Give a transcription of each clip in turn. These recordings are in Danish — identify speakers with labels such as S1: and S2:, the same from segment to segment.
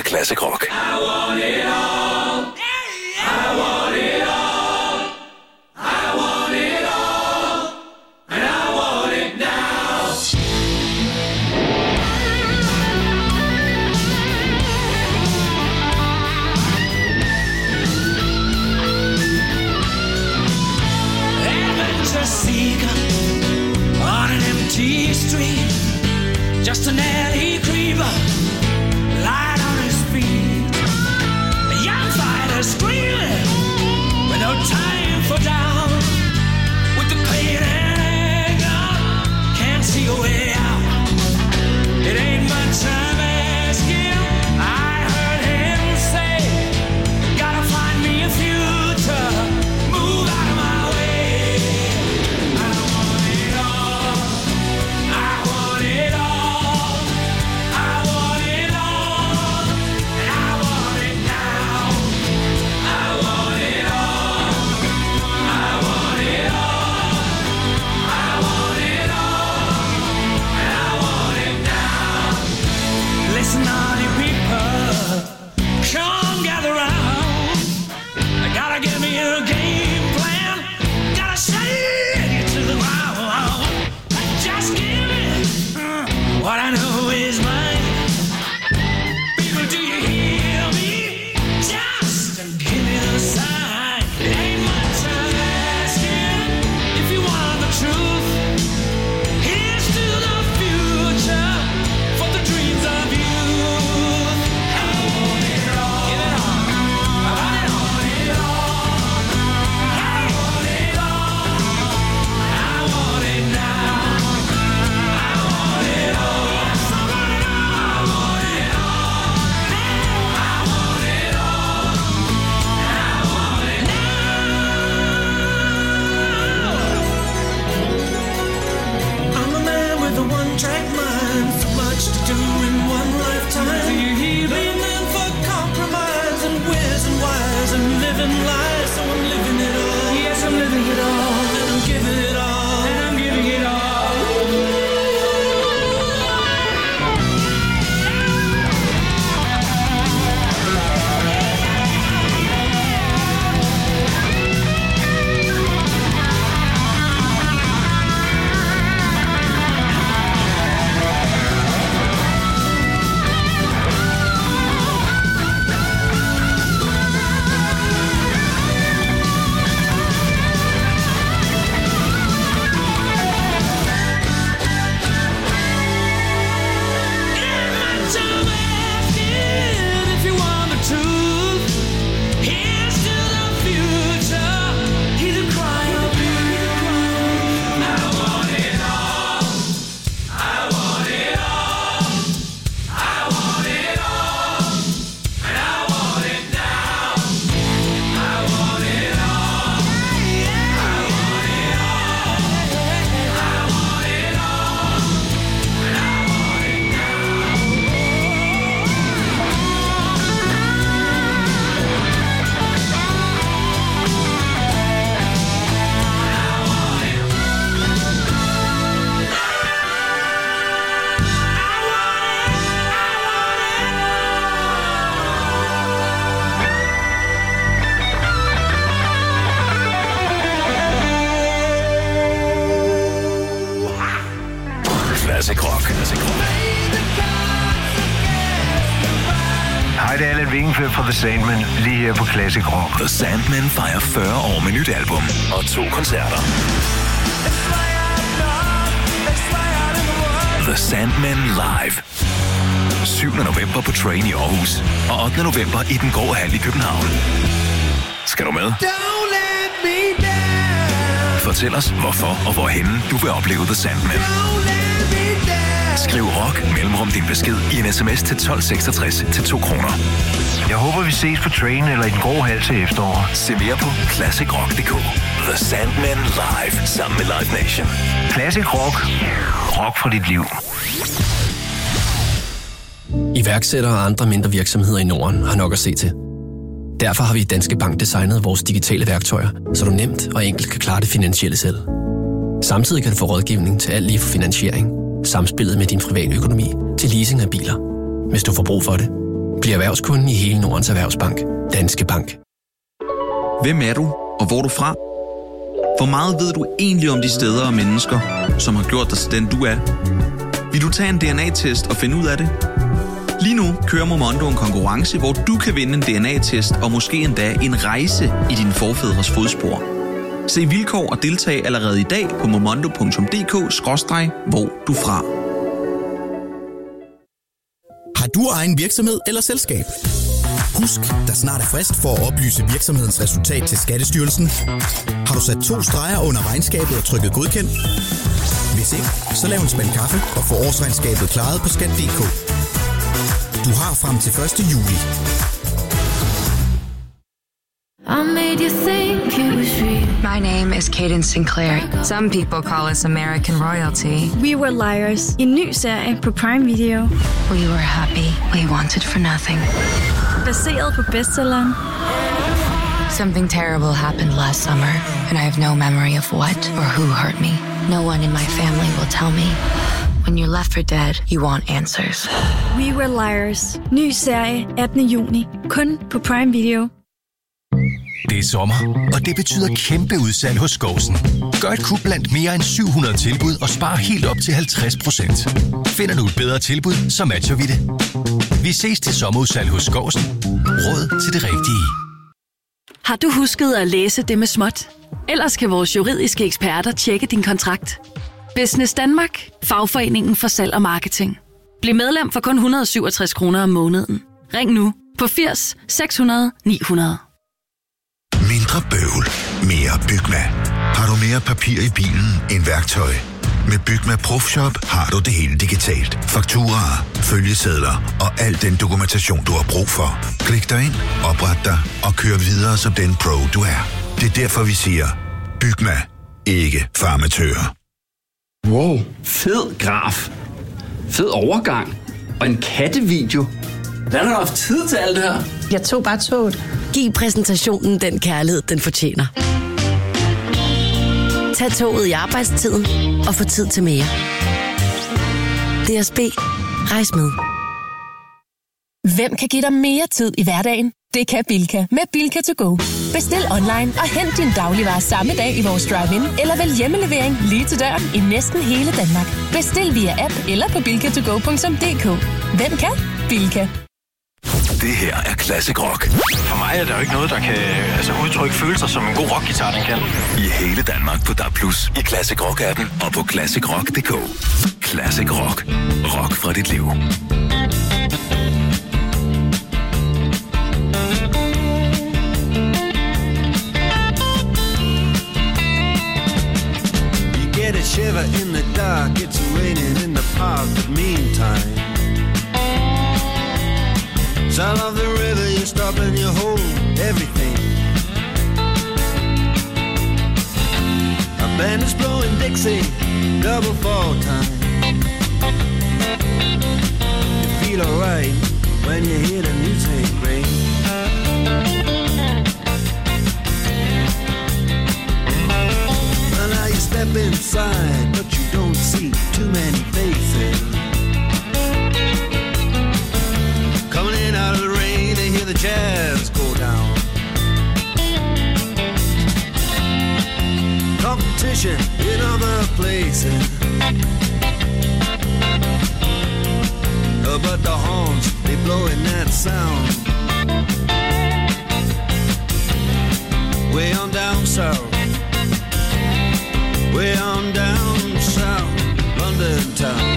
S1: af Classic Rock.
S2: I want it all. I want it all. I want it all. And I want it now. Adventure seeker on an empty street. Just an alley creeper, light on his feet. A young fighter screaming with no time for down. With the pain and anger, can't see a way out. It ain't much I'm asking. I heard him say, gotta find me a future. Move out of my way. I want it all. I want it all. What I know is mine. People, do you hear me? Just give me the sign. It ain't much I'm asking. If you want the truth, here's to the future for the dreams of youth. I want it all. Give it all. I want it all. I want it all. I want it now. Track mind, so much to do in one lifetime. Living for compromise and where's and why's and living life. So I'm living it all. Yes, I'm living it all. And I'm giving it all. And I'm giving it all.
S1: Classic Rock.
S3: Hej, det er Allan Vingenfeldt fra The Sandmen, lige her på Classic Rock.
S1: The Sandmen fejrer 40 år med nyt album og 2 koncerter. The Sandmen Live. 7. november på Train i Aarhus og 8. november i Den Grå Hal i København. Skal du med? Fortæl os, hvorfor og hvorhenne du vil opleve The Sandmen. Skriv rock mellemrum din besked i en sms til 1266 til 2 kroner.
S3: Jeg håber, vi ses på Train eller i Den Grå Hal til efterår.
S1: Se mere på classicrock.dk. The Sandmen Live sammen med Live Nation.
S3: Classic Rock. Rock for dit liv.
S4: Iværksættere og andre mindre virksomheder i Norden har nok at se til. Derfor har vi i Danske Bank designet vores digitale værktøjer, så du nemt og enkelt kan klare det finansielle selv. Samtidig kan du få rådgivning til alt lige fra finansiering, samspillet med din private økonomi til leasing af biler. Hvis du får brug for det, Bliv erhvervskunde i hele Nordens Erhvervsbank. Danske Bank.
S5: Hvem er du, og hvor er du fra? Hvor meget ved du egentlig om de steder og mennesker, som har gjort dig til den, du er? Vil du tage en DNA-test og finde ud af det? Lige nu kører Momondo en konkurrence, hvor du kan vinde en DNA-test og måske endda en rejse i dine forfædres fodspor. Se vilkår og deltag allerede i dag på momondo.dk/hvor du fra.
S6: Har du egen virksomhed eller selskab? Husk, der snart er frist for at oplyse virksomhedens resultat til Skattestyrelsen. Har du sat 2 streger under regnskabet og trykket godkendt? Hvis ikke, så lav en spand kaffe og få årsregnskabet klaret på skat.dk. Du har frem til 1. juli.
S7: My name is Cadence Sinclair. Some people call us American royalty.
S8: We Were Liars. En ny serie på Prime Video.
S7: We were happy. We wanted for nothing.
S8: Baseret på bestselleren.
S7: Something terrible happened last summer, and I have no memory of what or who hurt me. No one in my family will tell me. When you're left for dead, you want answers.
S8: We Were Liars. Ny serie 18. juni. Kun på Prime Video.
S9: Det er sommer, og det betyder kæmpe udsalg hos Skousen. Gør et kup blandt mere end 700 tilbud og spar helt op til 50%. Finder du et bedre tilbud, så matcher vi det. Vi ses til sommerudsalg hos Skousen. Råd til det rigtige.
S10: Har du husket at læse det med småt? Ellers kan vores juridiske eksperter tjekke din kontrakt. Business Danmark. Fagforeningen for salg og marketing. Bliv medlem for kun 167 kroner om måneden. Ring nu på 80 600 900.
S11: Mindre bøvl, mere Bygma. Har du mere papir i bilen end værktøj? Med Bygma ProFshop har du det hele digitalt. Fakturaer, følgesedler og al den dokumentation, du har brug for. Klik dig ind, opret dig og kør videre som den pro, du er. Det er derfor, vi siger, Bygma, ikke farmatører.
S12: Wow, fed graf. Fed overgang. Og en kattevideo. Hvordan har du haft tid til alt det her?
S13: Jeg tog bare toget. Giv præsentationen den kærlighed, den fortjener. Tag toget i arbejdstiden og få tid til mere. DSB. Rejs med.
S14: Hvem kan give dig mere tid i hverdagen? Det kan Bilka med Bilka to go. Bestil online og hent din dagligvarer samme dag i vores drive-in, eller vælg hjemmelevering lige til døren i næsten hele Danmark. Bestil via app eller på bilkatogo.dk. Hvem kan? Bilka.
S1: Det her er Classic Rock.
S3: For mig er der jo ikke noget, der kan udtrykke følelser, som en god rockguitar, den kan.
S1: I hele Danmark på DAB+, i Classic Rock-appen og på classicrock.dk. Classic Rock. Rock fra dit liv.
S15: You get a shiver in the dark, it's raining in the park, but meantime sound of the river, you stop and you hold everything. A band is blowing Dixie, double fall time. You feel alright when you hear the music ring. Well, now you step inside, but you don't see too many faces. Coming in out of the rain to hear the jazz go down. Competition in other places, but the horns, they blowing that sound. Way on down south, way on down south, London town.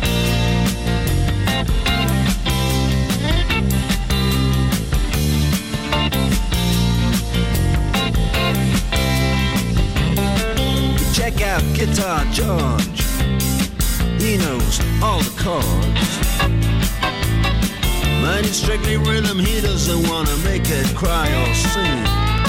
S15: Check out Guitar George, he knows all the chords. Mine is strictly rhythm, he doesn't wanna make it cry or sing.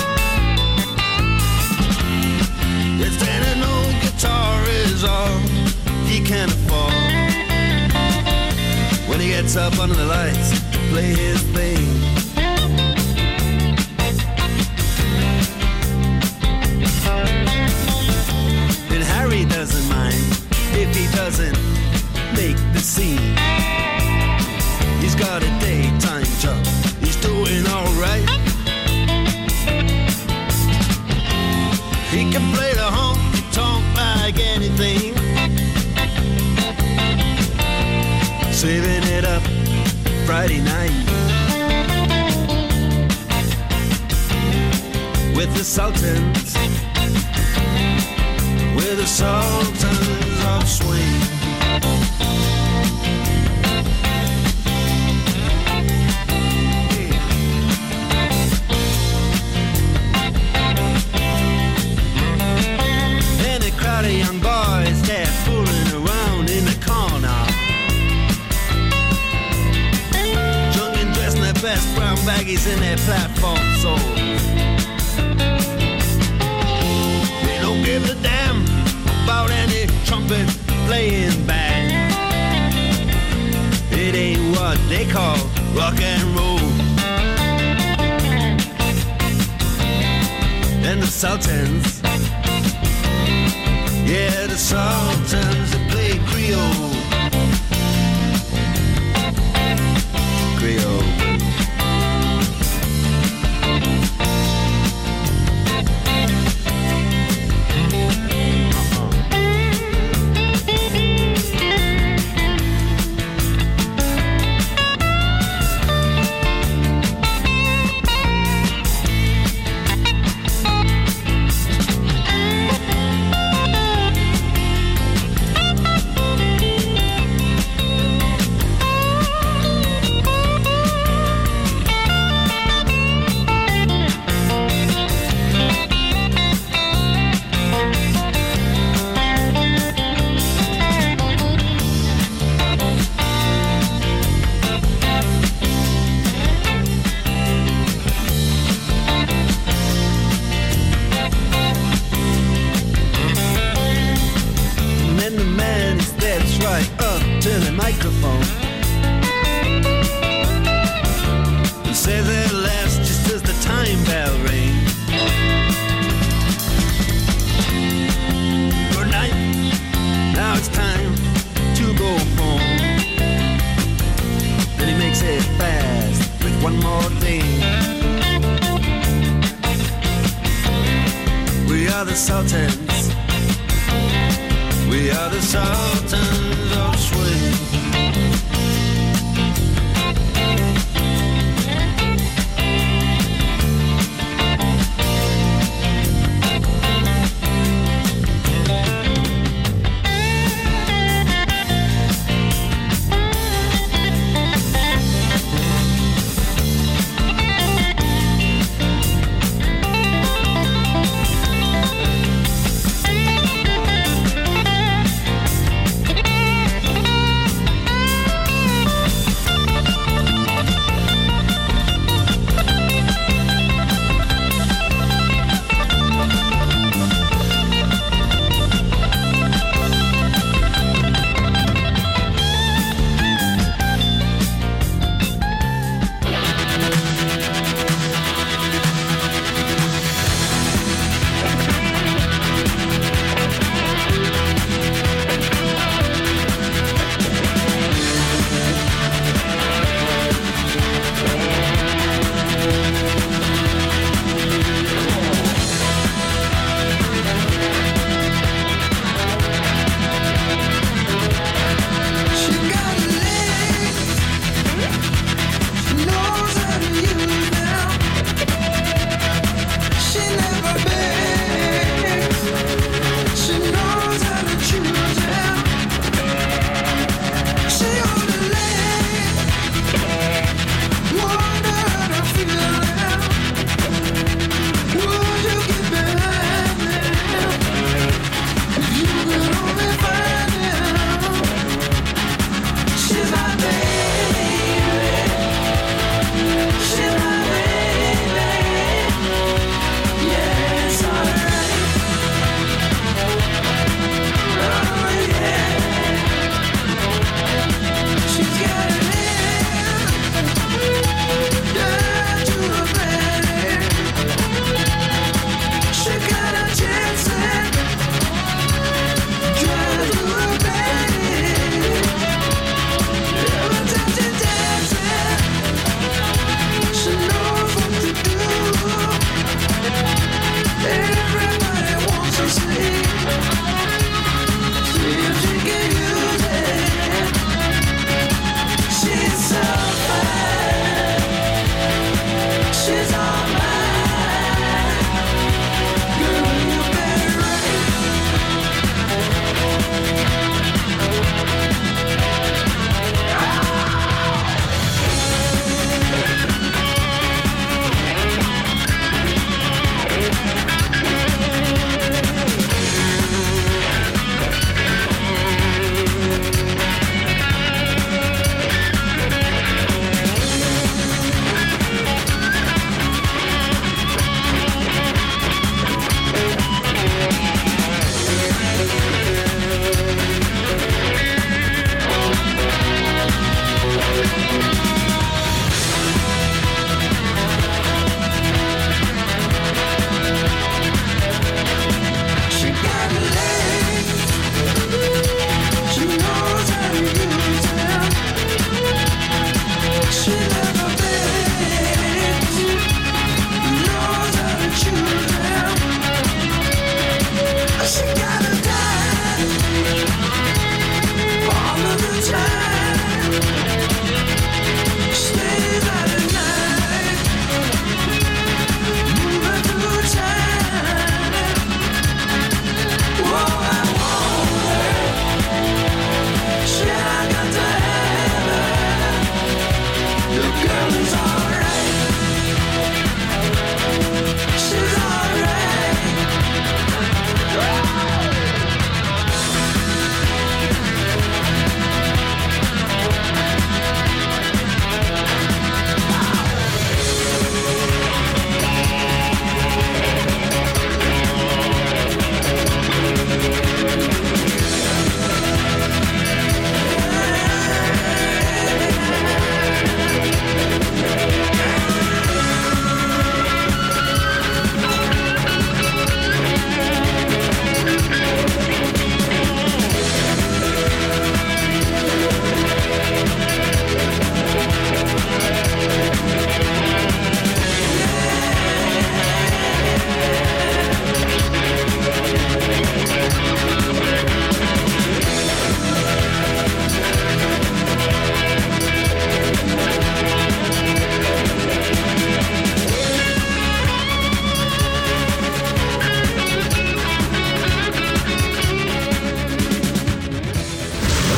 S15: If then an old guitar is all he can afford, when he gets up under the lights to play his thing, Harry doesn't mind if he doesn't make the scene. He's got a daytime job, he's doing alright. He can play the honky-tonk like anything, saving it up Friday night with the Sultans, with the Sultans of Swing. And a crowd of young boys, they're fooling around in the corner, drunk and dressed in their best brown baggies in their platform soles. They don't give a damn about any trumpet playing band. It ain't what they call rock and roll. And the Sultans, yeah, the Sultans that play Creole. Creole.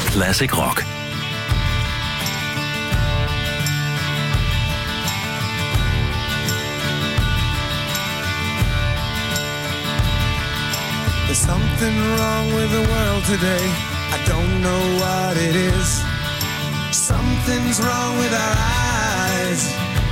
S1: Classic rock.
S15: There's something wrong with the world today. I don't know what it is. Something's wrong with our eyes.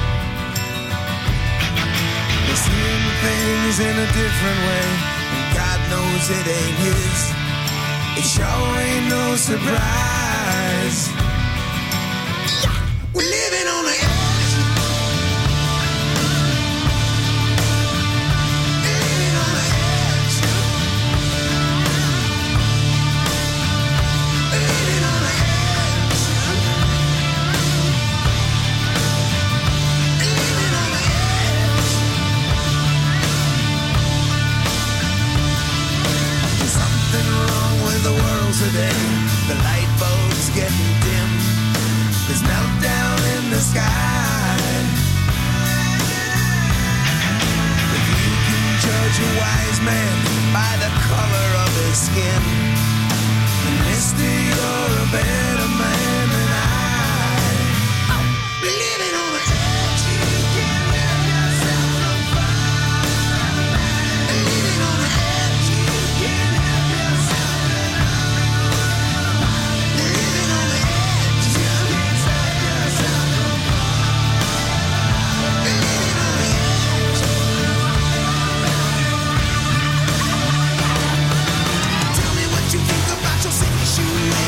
S15: We're seeing things in a different way, and God knows it ain't his. It sure ain't no surprise. We're living on the edge. Living on the edge. Living on the edge. Living on the edge. There's something wrong with the world today. The light bulb's getting dim. There's meltdown in the sky. If you can judge a wise man by the color of his skin, then mister, you're a better man than I. Living on the edge, you can't let yourself go far. Living on the edge, you can't help yourself. Living on the edge, you can't let yourself go far. Living on the edge. Tell me what you think about your situation.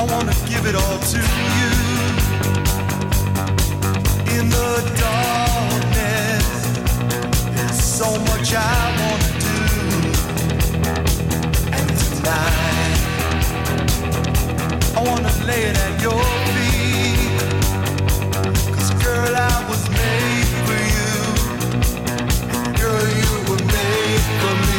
S15: wanna give it all to you. In the darkness, there's so much I wanna do. And tonight, I wanna lay it at your feet. 'Cause girl, I was made for you. And girl, you were made for me.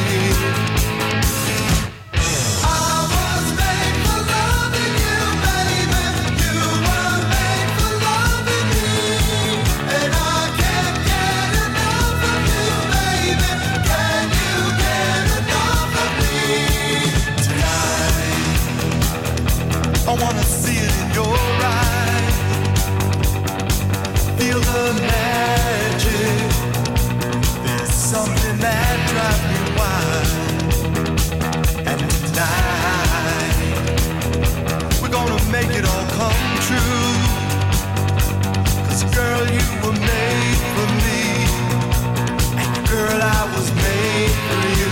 S15: I wanna see it in your eyes. Feel the magic. There's something that drives me wild. And tonight, we're gonna make it all come true. 'Cause girl, you were made for me. And girl, I was made for you.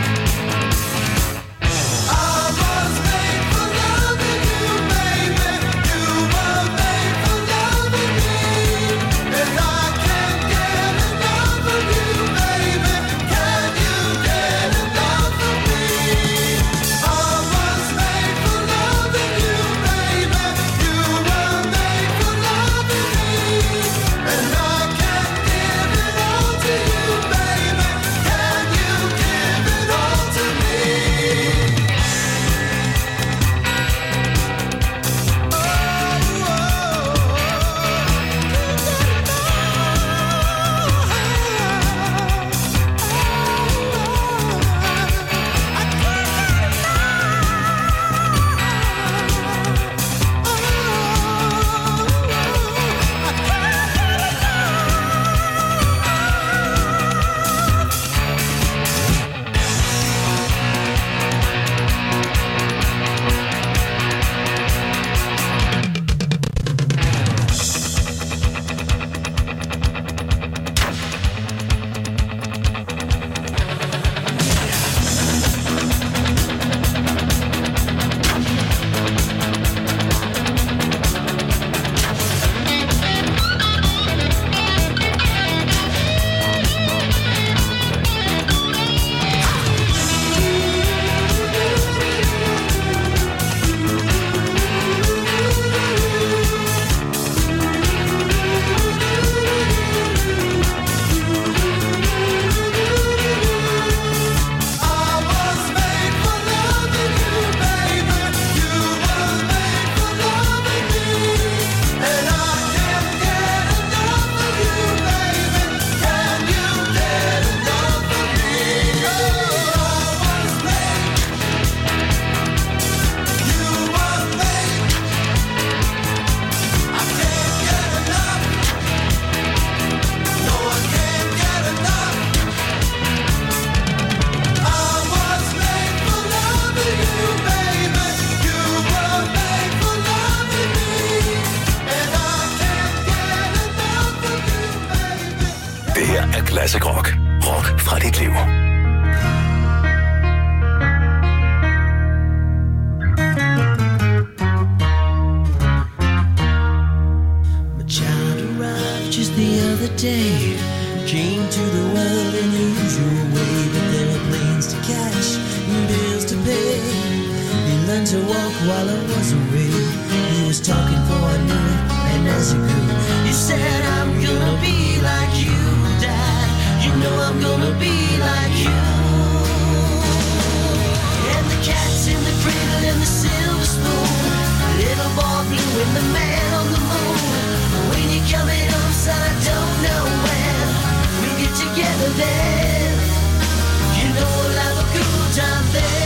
S1: Classic Rock. Rock fra dit liv.
S2: My child arrived just the other day. Came to the world in the usual way, but there were planes to catch and bills to pay. He learned to walk while I was away. He was talking for I knew it, and as he grew, he said, I'm gonna be like you, Dad. You know I'm gonna be like you. And the cat's in the cradle and the silver spoon. Little boy blue and the man on the moon. When you're coming home, son, I don't know when we'll get together then. You know we'll have a good time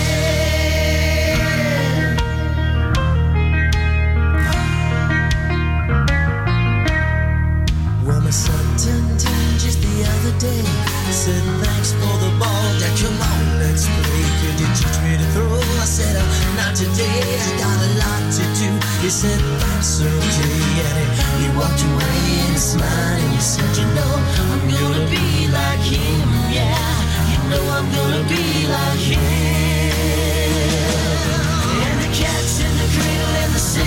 S2: then. Well, my son turned 10 just the other day. Said thanks for the ball, Dad, come on, let's play. Could you teach me to throw? I said, not today, I got a lot to do. He said, that's okay, and he walked away and he smiled and he said, you know, I'm gonna be like him, yeah. You know I'm gonna be like him. And the cat's in the cradle and the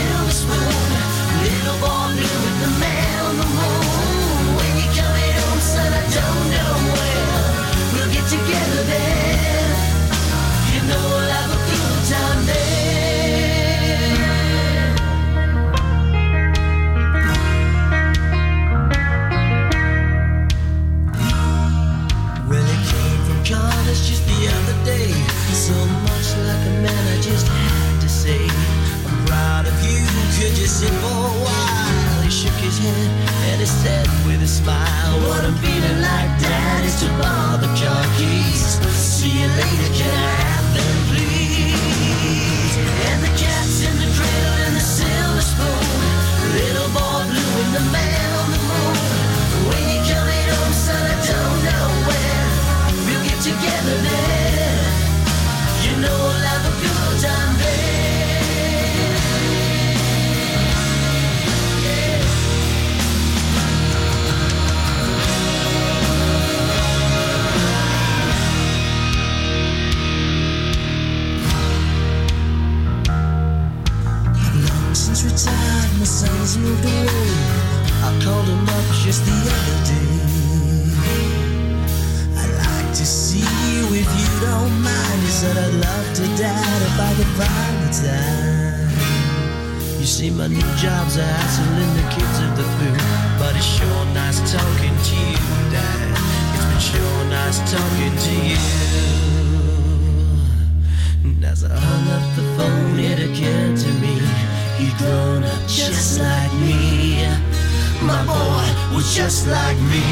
S2: smile. What I'm feeling like, Dad, is to borrow the car keys. See you later, can I have them, please? And the cat's in the cradle and the silver spoon. Little boy blue and the man on the moon. When you coming home, son, I don't know when. We'll get together then. You know we'll have a good time then. Retired, my son's moved away. I called him up just the other day. I'd like to see you if you don't mind. He said I'd love to, Dad, if I could find the time. You see, my new job's a hassle and the kids are the boo. But it's sure nice talking to you, Dad. It's been sure nice talking to you. And as I hung up the phone, it occurred to me he'd grown up just like me. My boy was just like me.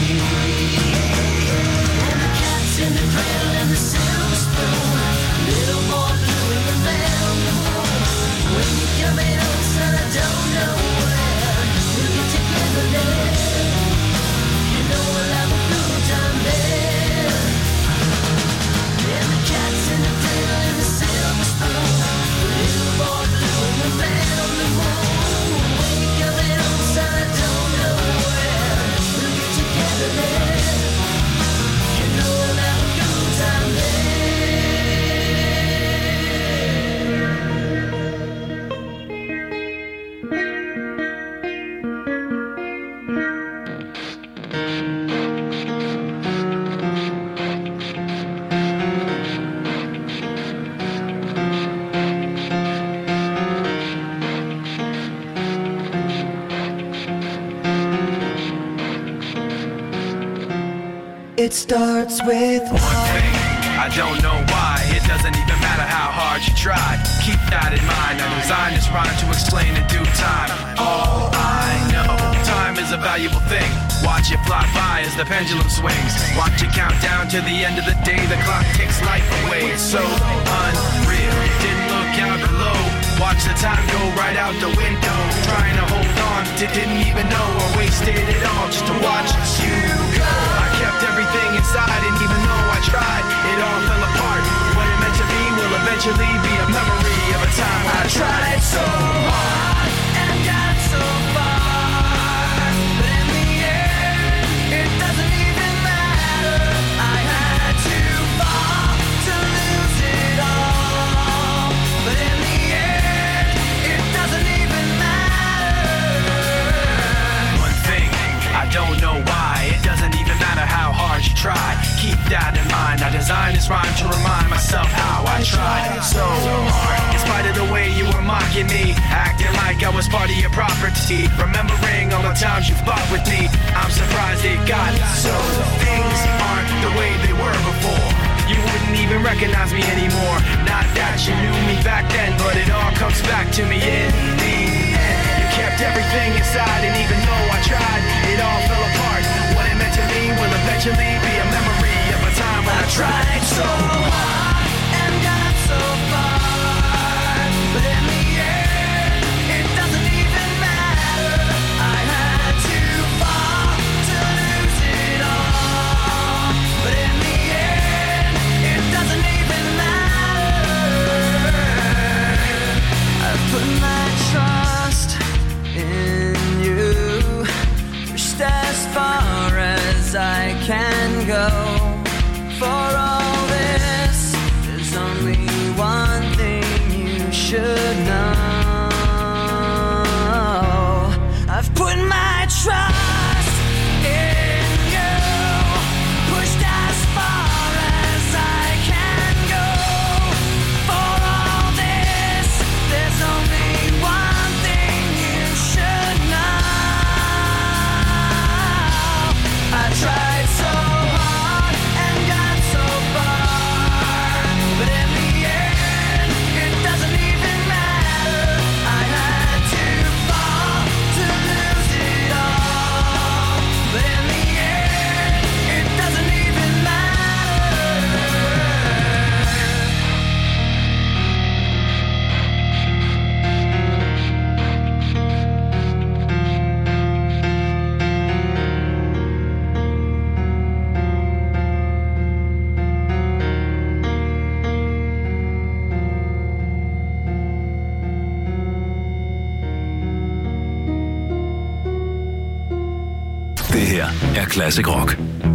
S2: And the cat's in the cradle and the silver spoon. Little boy blue and the man on the moon. When you coming home, son, I don't know when. We'll get together then. You know we'll have a good time then. And the cat's in the cradle and the silver spoon. Little boy blue and the man on the moon. When you coming home, son, I don't know when. We'll get together then. You know we'll have a good time then.
S16: It starts with one thing. I don't know why. It doesn't even matter how hard you try. Keep that in mind. I designed this rhyme to explain in due time. All I know, time is a valuable thing. Watch it fly by as the pendulum swings. Watch it count down to the end of the day. The clock takes life away. It's so unreal. Didn't look out below. Watch the time go right out the window. Trying to hold on, didn't even know I wasted it all just to watch you go. I kept everything inside, and even though I tried, it all fell apart. What it meant to be will eventually be a memory of a time I tried so hard and got so far. But in the end, it doesn't even matter. I had to fall to lose it all. But in the end, it doesn't even matter. One thing, I don't know why. It doesn't even matter how hard you try. Keep that in mind. I designed this rhyme to remind myself how I tried so hard. In spite of the way you were mocking me, acting like I was part of your property, remembering all the times you fought with me, I'm surprised it got so. Things aren't the way they were before. You wouldn't even recognize me anymore. Not that you knew me back then, but it all comes back to me in the end. You kept everything inside, and even though I tried, it all fell apart. What it meant to me will eventually be a memory of a time when I tried so hard and got so far. But in the end, it doesn't even matter. I had to fall to lose it all. But in the end, it doesn't even matter. I put my trust in you, pushed as far as I can go. For all this, there's only one thing you should know. I've put my trust in you, pushed as far as I can go. For all this, there's only one thing you should know. I tried so hard
S1: her er Classic Rock.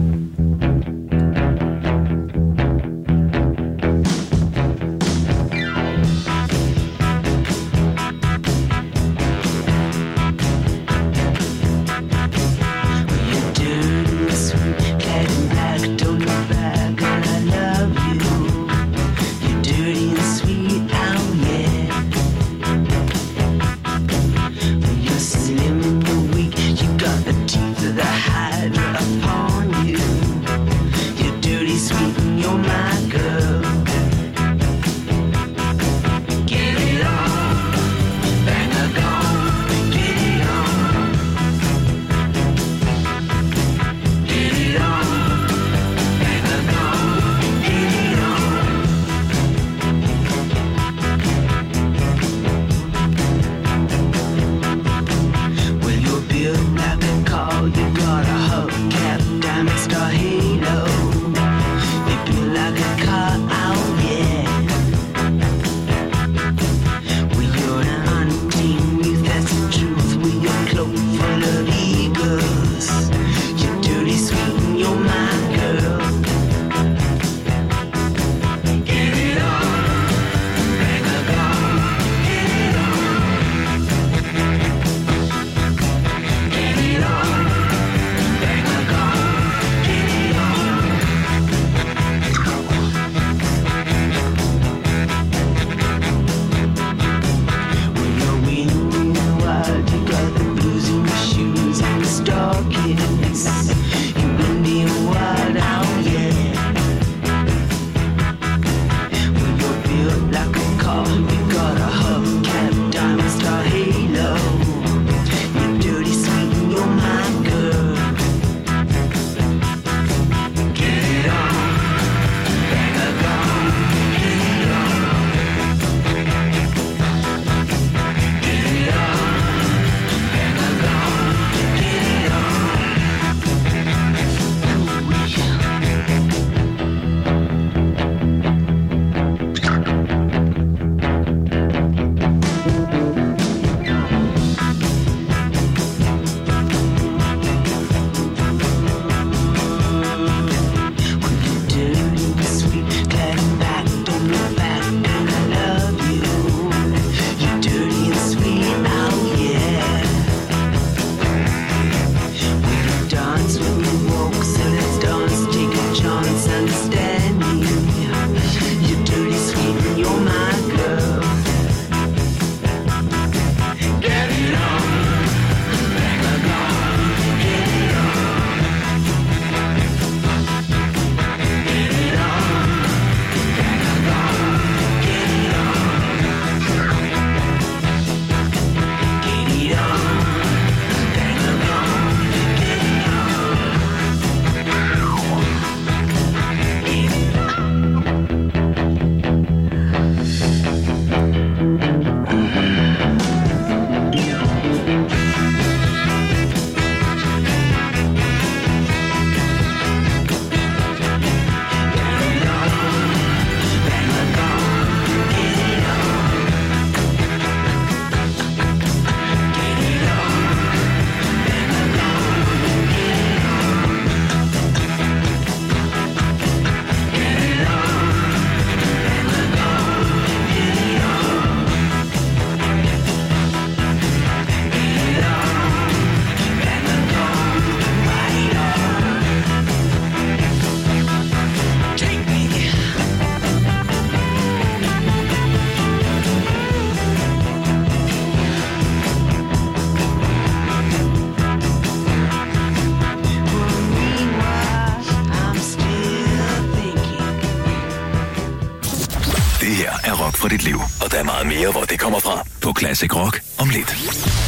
S1: rock for dit liv. Og der er meget mere, hvor det kommer fra på Classic Rock om lidt.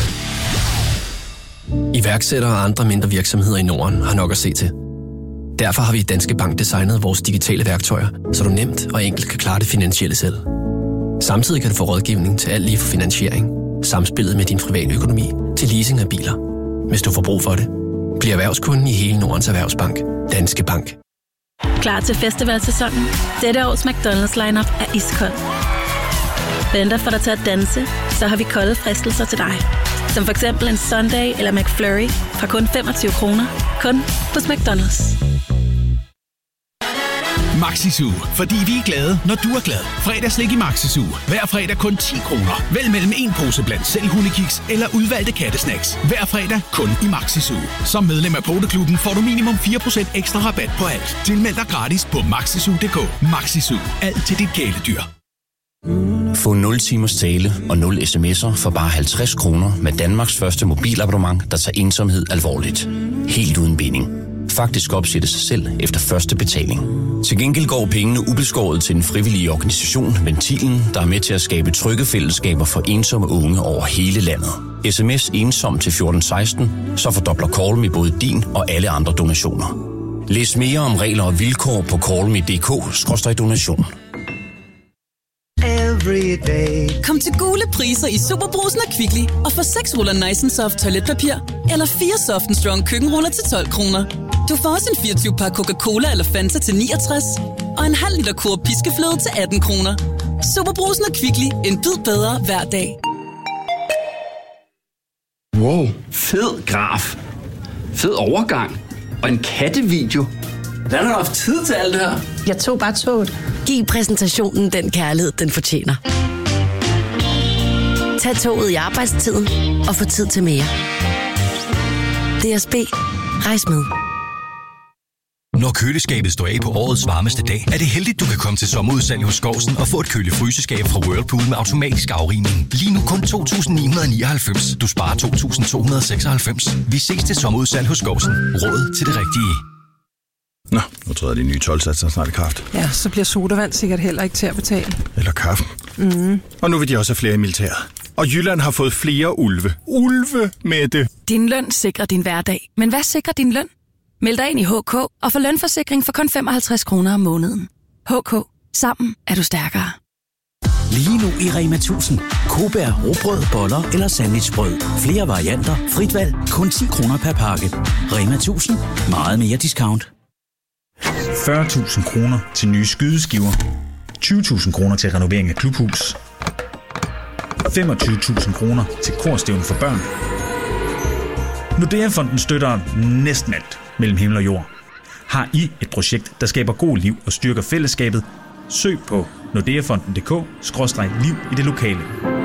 S4: Iværksættere og andre mindre virksomheder i Norden har nok at se til. Derfor har vi i Danske Bank designet vores digitale værktøjer, så du nemt og enkelt kan klare det finansielle selv. Samtidig kan du få rådgivning til alt lige fra finansiering, samspillet med din private økonomi til leasing af biler. Hvis du får brug for det, bliv erhvervskunden i hele Nordens Erhvervsbank. Danske Bank.
S17: Klar til festivalsæsonen? Dette års McDonald's lineup er iskold. Venter for dig til at danse, så har vi kolde fristelser til dig. Som for eksempel en Sundae eller McFlurry fra kun 25 kroner. Kun hos McDonald's.
S18: Maxi-Zoo, fordi vi er glade, når du er glad. Fredagslik i Maxi-Zoo. Hver fredag kun 10 kroner. Vælg mellem en pose blandt selv hundekiks eller udvalgte kattesnacks. Hver fredag kun i Maxi-Zoo. Som medlem af Poteklubben får du minimum 4% ekstra rabat på alt. Tilmeld dig gratis på maxizoo.dk. Maxi-Zoo. Alt til dit kæledyr.
S19: Få 0 timers tale og 0 sms'er for bare 50 kroner med Danmarks første mobilabonnement, der tager ensomhed alvorligt. Helt uden binding. Faktisk opsætte sig selv efter første betaling. Til gengæld går pengene ubeskåret til den frivillige organisation Ventilen, der er med til at skabe trygge fællesskaber for ensomme unge over hele landet. SMS ensom til 1416, så fordobler Callme både din og alle andre donationer. Læs mere om regler og vilkår på callme.dk/donation.
S20: Kom til gule priser i Superbrugsen og Kvickly og få 6 ruller Nice & Soft toiletpapir eller 4 Soft & Strong køkkenruller til 12 kroner. Du får også en 24-pakke Coca-Cola eller Fanta til 69 og en halv liter Coop piskefløde til 18 kroner. Superbrugsen og Kvickly. En bid bedre hver dag.
S12: Wow, fed graf. Fed overgang. Og en kattevideo. Hvordan har du haft tid til alt det her?
S13: Jeg tog bare toget. Giv præsentationen den kærlighed, den fortjener. Tag toget i arbejdstiden og få tid til mere. DSB. Rejs med.
S9: Når køleskabet står af på årets varmeste dag, er det heldigt, du kan komme til sommerudsalg hos Skovsen og få et køle-fryseskab fra Whirlpool med automatisk afrigning. Lige nu kun 2.999. Du sparer 2.296. Vi ses til sommerudsalg hos Skovsen. Råd til det rigtige.
S21: Nå, nu træder de nye 12-satser snart i kraft.
S22: Ja, så bliver sodavand sikkert heller ikke til at betale.
S21: Eller kaffe. Og nu vil de også have flere i militæret. Og Jylland har fået flere ulve. Ulve, Mette!
S10: Din løn sikrer din hverdag. Men hvad sikrer din løn? Meld dig ind i HK og få lønforsikring for kun 55 kroner om måneden. HK. Sammen er du stærkere.
S23: Lige nu i Rema 1000. Kobær, rugbrød, boller eller sandwichbrød. Flere varianter, frit valg, kun 10 kroner per pakke. Rema 1000. Meget mere discount.
S24: 40.000 kroner til nye skydeskiver. 20.000 kroner til renovering af klubhus. 25.000 kroner til korstævne for børn. Nordea-fonden støtter næsten alt mellem himmel og jord. Har I et projekt, der skaber god liv og styrker fællesskabet? Søg på nordeafonden.dk/liv i det lokale.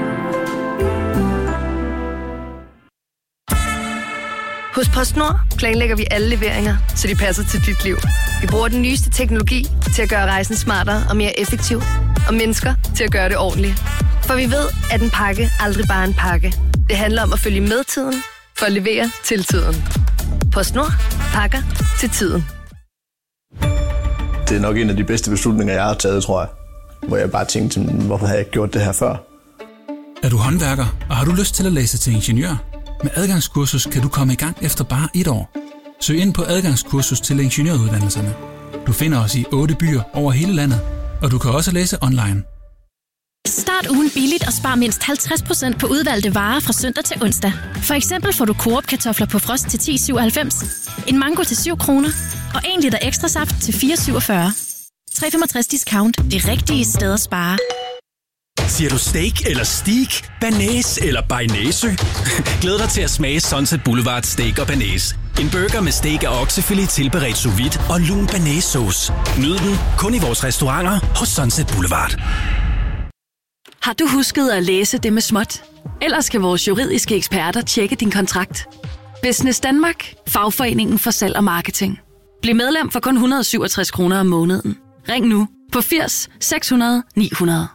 S25: Hos PostNord planlægger vi alle leveringer, så de passer til dit liv. Vi bruger den nyeste teknologi til at gøre rejsen smartere og mere effektiv, og mennesker til at gøre det ordentligt. For vi ved, at en pakke aldrig bare er en pakke. Det handler om at følge med tiden, for at levere til tiden. PostNord. Pakker til tiden.
S26: Det er nok en af de bedste beslutninger, jeg har taget, tror jeg. Hvor jeg bare tænkte, hvorfor havde jeg ikke gjort det her før?
S18: Er du håndværker, og har du lyst til at læse til ingeniør? Med adgangskursus kan du komme i gang efter bare 1 år. Søg ind på adgangskursus til ingeniøruddannelserne. Du finder os i 8 byer over hele landet, og du kan også læse online.
S27: Start ugen billigt og spar mindst 50% på udvalgte varer fra søndag til onsdag. For eksempel får du Coop-kartofler på frost til 10,97, en mango til 7 kroner og 1 liter ekstra saft til 4,47. 3,65 discount. Det rigtige sted at spare.
S28: Siger du steak eller steak, banæs eller bearnaise? Glæd dig til at smage Sunset Boulevard Steak og Banæs. En burger med steak og oksefilet tilberedt sous vide og lun banæssauce. Nyd den kun i vores restauranter hos Sunset Boulevard.
S10: Har du husket at læse det med småt? Ellers skal vores juridiske eksperter tjekke din kontrakt. Business Danmark. Fagforeningen for salg og marketing. Bliv medlem for kun 167 kroner om måneden. Ring nu på 80 600 900.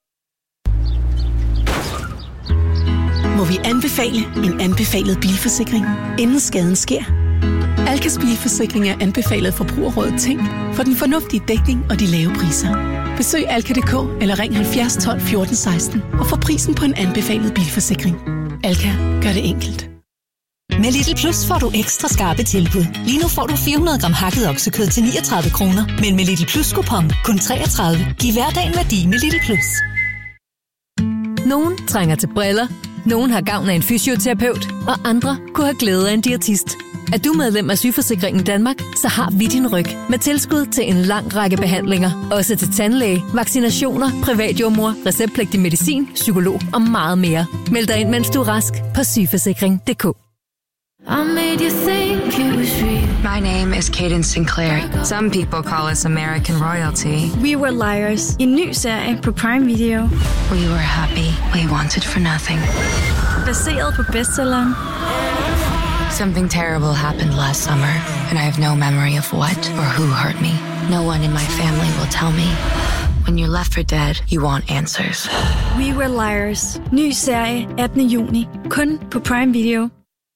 S29: Må vi anbefale en anbefalet bilforsikring, inden skaden sker? Alkas bilforsikring er anbefalet Forbrugerrådet Tænk for den fornuftige dækning og de lave priser. Besøg alka.dk eller ring 70 12 14 16 og få prisen på en anbefalet bilforsikring. Alka gør det enkelt.
S30: Med Lidl Plus får du ekstra skarpe tilbud. Lige nu får du 400 gram hakket oksekød til 39 kroner, men med Lidl Plus kupon kun 33. Giv hverdagen værdi med Lidl Plus.
S31: Nogen trænger til briller, nogen har gavn af en fysioterapeut, og andre kunne have glæde af en diætist. Er du medlem af Sygeforsikringen Danmark, så har vi din ryg med tilskud til en lang række behandlinger. Også til tandlæge, vaccinationer, privatjordmor, receptpligtig medicin, psykolog og meget mere. Meld dig ind, mens du er rask på sygeforsikring.dk.
S1: My name is Kaden Sinclair. Some people call us American royalty.
S27: We Were Liars. En ny serie på Prime Video.
S1: We were happy. We wanted for nothing.
S27: Baseret på bestselleren.
S1: Something terrible happened last summer, and I have no memory of what or who hurt me. No one in my family will tell me. When you're left for dead, you want answers.
S27: We Were Liars. Ny serie 18. juni. Kun på Prime Video.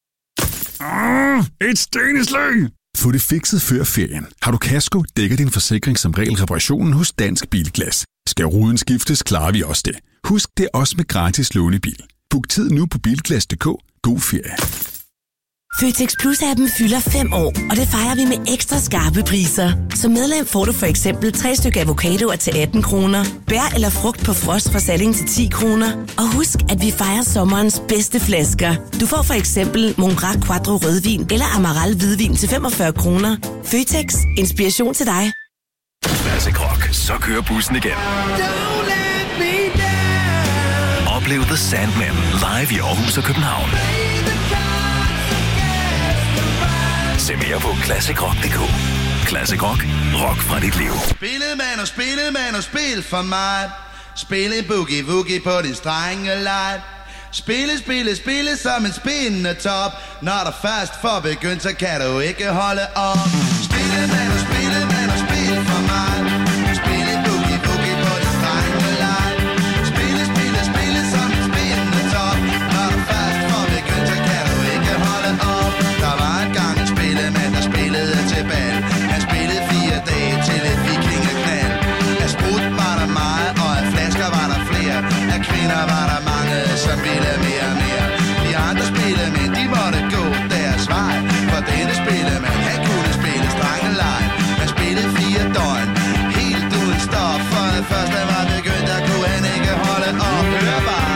S21: Et steneslag! Få det fikset før ferien. Har du kasko, dækker din forsikring som regel reparationen hos Dansk Bilglas. Skal ruden skiftes, klarer vi også det. Husk, det er også med gratis lånebil. Book tid nu på Bilglas.dk. God ferie.
S2: Føtex Plus-appen fylder 5 år, og det fejrer vi med ekstra skarpe priser. Som medlem får du for eksempel 3 stykker avocadoer til 18 kroner, bær eller frugt på frost fra Salling til 10 kroner. Og husk, at vi fejrer sommerens bedste flasker. Du får for eksempel Mongrac Quattro rødvin eller Amaral hvidvin til 45 kroner. Føtex. Inspiration til dig.
S9: Classic Rock. Så kører bussen igen. Oplev The Sandman live i Aarhus og København. Se mere på classicrock.dk. Classic Rock. Rock fra dit liv.
S3: Spille og spil for mig. Spil en boogie på din strenge line. Spille som en spindende top. Når der først får begyndt, så kan du ikke holde op. Spille og spil for mig. Spil en boogie på din strenge line. Spille som en spindende top. Når der først får begyndt, så kan du ikke holde op. Der var en gang en spillemand, der spillede til bal. Han spillede 4 dage til et vikingeknald. Af sprut var der meget, og af flasker var der flere. Af kvinder var der mange, som ville mere og mere. De andre spillemænd, de måtte gå deres vej. For denne spillemand, han kunne spille strangeleg. Han spillede 4 døgn, helt uden stop. For det første var begyndt, der kunne han ikke holde op. Hør bare.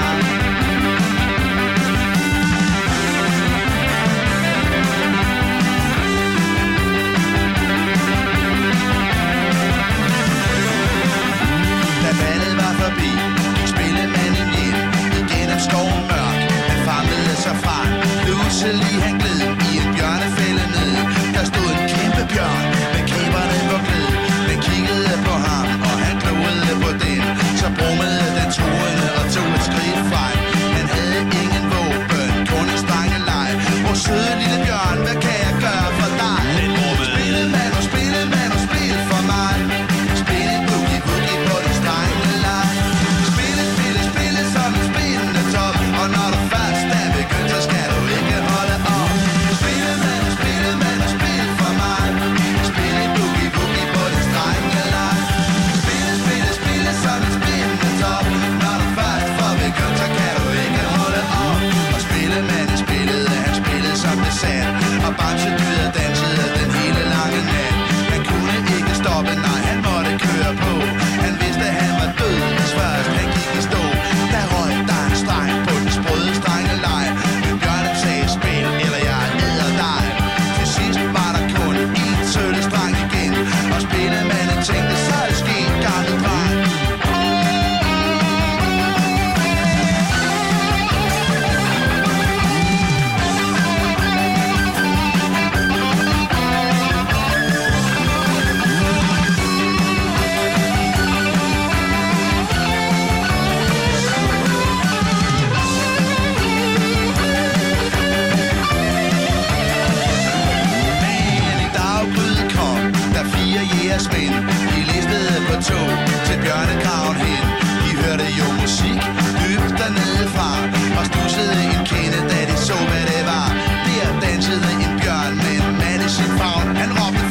S3: Forbi, gik spillemanden hjem igennem skoven mørk. Han famlede sig frem, pludselig han gled i en bjørnefælde ned. Der stod en kæmpe bjørn med kæberne på gled. Den kiggede på ham, og han gloede på den. Så brummede den truende og tog et skridt frem. Han havde ingen våben, kun en strangeleg. Hvor søde lille bjørn, hvad kan jeg gøre for dig? Spillemand og spil for mig. Spil en boogie på din strangeleg. Spille som en spindende top. Og når du først er begyndt, så skal du ikke holde op. Spillemand og spil for mig. Spil en boogie på din strangeleg. Spille som en spindende top. Når du først får begyndt, så kan du ikke holde op. Og spillemanden spillede, han spillede som besat. Og bamsedyret dansede den hele lange nat. Han kunne ikke stoppe, nej, han måtte køre på. Han vidste, han var død, hvis først han gik i stå. Der røg der en streng på den sprøde strangeleg. Men bjørnen sagde spil, eller jeg æder dig. Til sidst var der kun en sølle streng igen. Og spillemanden tænkte, så er det sket, gamle dreng. Jægersmænd, de listede på tog til bjørnegraven hen. De hørte jo musik dybt dernede fra og stussede en kende, da de så, hvad det var. Der dansede en bjørn med en mand i sin favn. Han råbte